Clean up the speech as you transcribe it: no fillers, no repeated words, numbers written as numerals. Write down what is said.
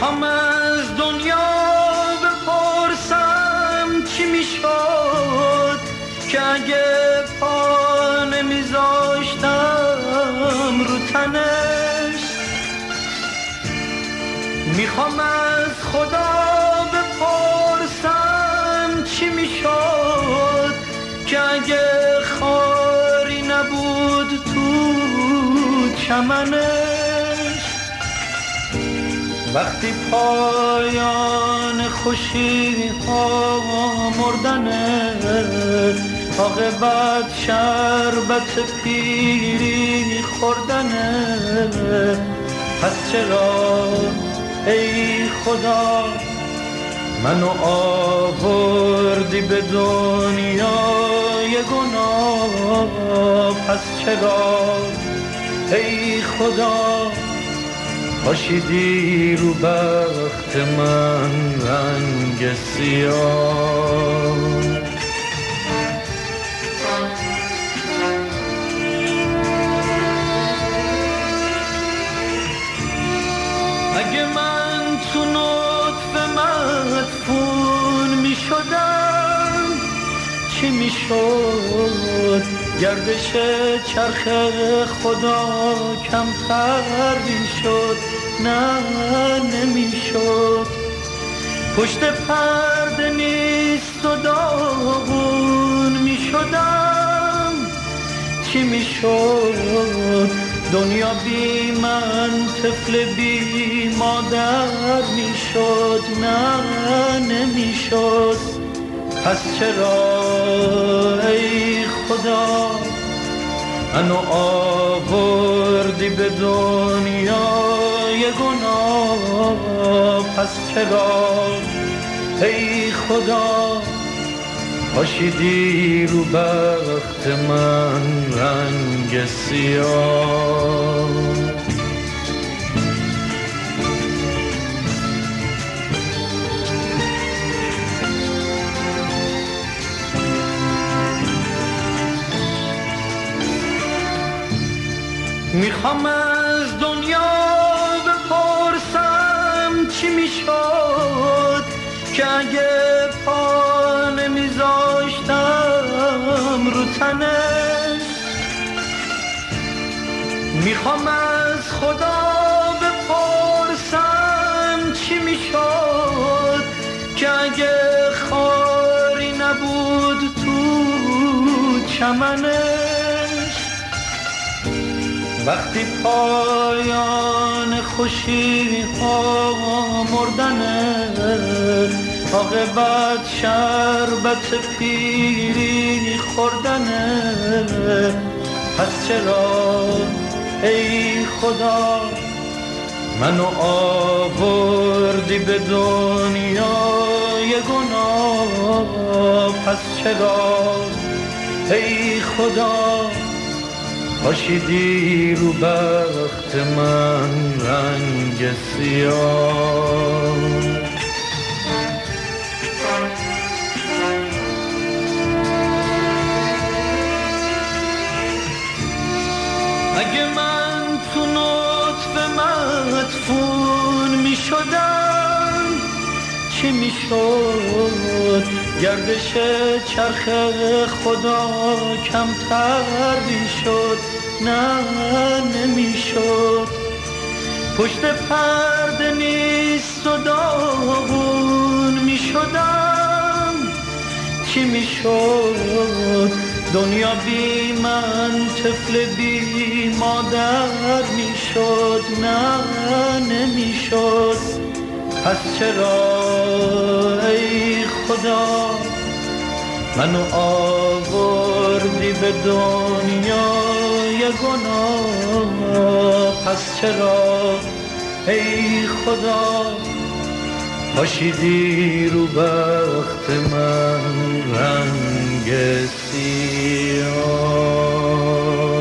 میخوام از دنیا بپرسم چی میشد که اگه پا نمیذاشتم رو تنش. میخوام از خدا بپرسم چی میشد که اگه خاری نبود تو چمنش. وقتی پایان خوشی ها مردنه، عاقبت شربت پیری خوردنه. پس چرا ای خدا منو آوردی به دنیای گناه؟ پس چرا ای خدا پاشیدی رو بخت من رنگ سیاه؟ اگه من تو نطفه مدفون می شدم چی می شد؟ گردش چرخ خدا کمتر می شد؟ نه نمی شد. پشت پرده نیست و داغون می شدم چی می شد؟ دنیا بی من طفل بی مادر می شد؟ نه نمی شد. پس چرا ای خدا منو آوردی به دنیای گناه؟ پس چرا ای خدا پاشیدی رو بخت من رنگ سیاه؟ میخوام از دنیا بپرسم چی میشد که اگه پا نمیذاشتم رو تنش. میخوام از خدا بپرسم چی میشد که اگه خاری نبود تو چمنش. وقتی پایان خوشی ها مردنه، عاقبت شربت پیری خوردنه. پس چرا ای خدا منو آوردی به دنیای گناه؟ پس چرا ای خدا پاشیدی رو بخت من رنگ سیاه؟ اگه من تو نطفه مدفون می شدم چی می شد؟ گردش چرخ خدا کمتر می شد؟ نه نمی شد. پشت پرده نیست و داغون می شدم چی می شد؟ دنیا بی من طفل بی مادر می شد؟ نه نمی شد. پس چرا ای خدا منو آوردی به دنیای گناه؟ پس چرا ای خدا پاشیدی رو بخت من رنگ سیاه؟